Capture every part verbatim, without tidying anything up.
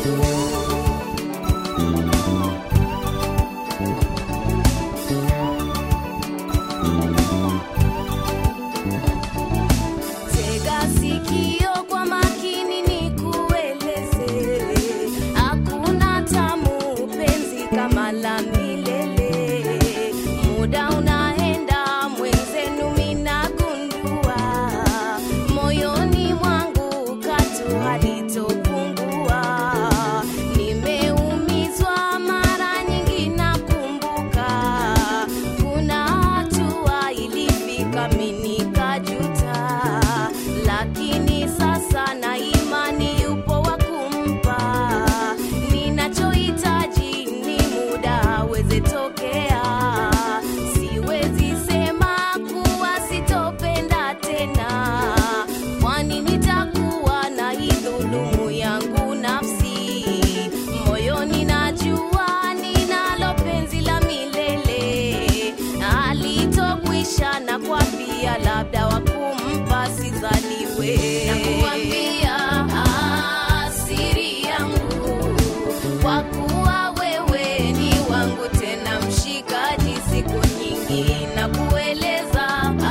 Labda wakumpa sizaliwe. Nakuambia asiri yangu, kwa kuwa wewe ni wangu tena mshikaji siku nyingi. Nakueleza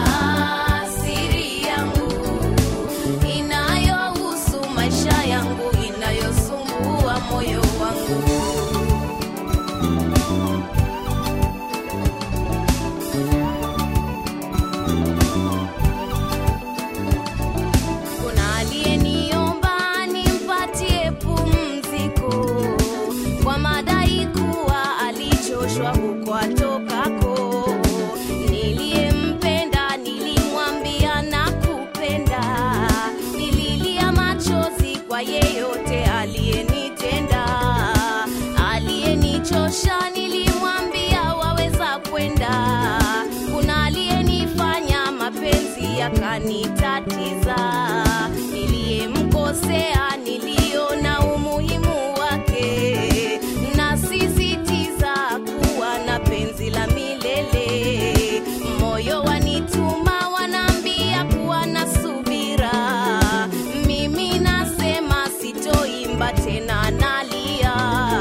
asiri yangu inayohusu maisha yangu, inayosumbua moyo wangu. Huko atokako, niliyempenda nilimwambia nakupenda, nililia machozi kwa yeyote aliyenitenda, aliyenichosha nilimwambia waweza kwenda, kuna aliyenifanya mapenzi yakanitatiza, niliyemkosea niliona umuhimu wake, na sisitiza na penzi la milele. Moyo wanituma wanambia kuwa na subira, mimi nasema sitoimba tena nalia,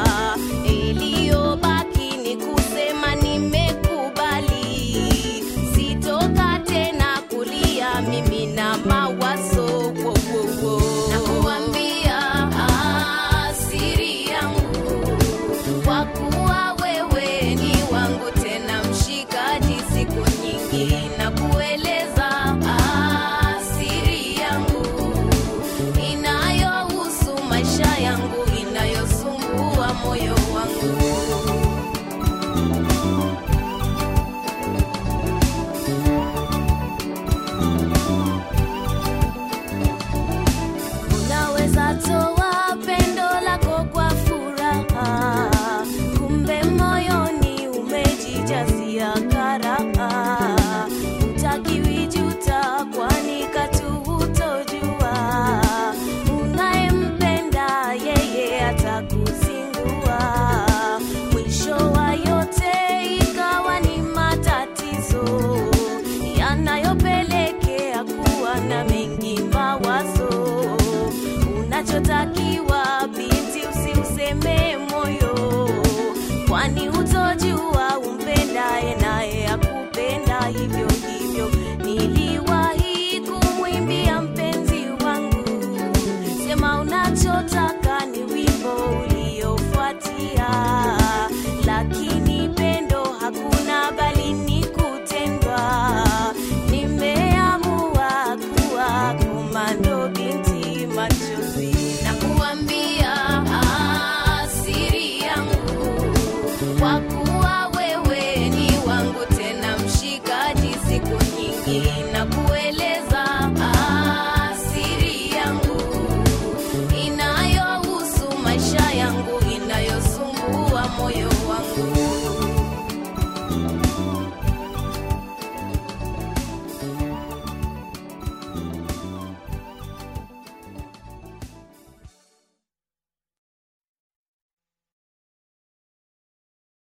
iliyobaki ni kusema nimekubali, sitoka tena kulia mimi na mawazo wo, wo, wo. Nakuambia asiri yangu, kwa kuwa wangu tena mshikaji siku nyingi. Nakueleza asiri yangu inayohusu maisha yangu, inayosumbua moyo wangu. Unaweza toa pendo lako kwa furaha, kumbe moyoni umejijazia karaha, utakiwi juta kwani katu utojua, unayempenda yeye atakuzingua, mwisho wa yote ikawa ni matatizo yanayopelekea kuwa na mengi mawazo. Unachotakiwa binti usiuseme moyo, kwani utojua umpendaye naye akupenda hivyo hivyo. Niliwahi kumwimbia mpenzi wangu, sema unachotaka ni wimbo uliofuatia, lakini pendo hakuna bali ni kutendwa. Nimeamua kuwa komando binti machozi. Nakuambia asiri yangu, kwa kuwa wewe ni wangu tena mshikaji siku nyingi. Nakueleza asiri yangu inayohusu maisha yangu, inayosumbua moyo wangu.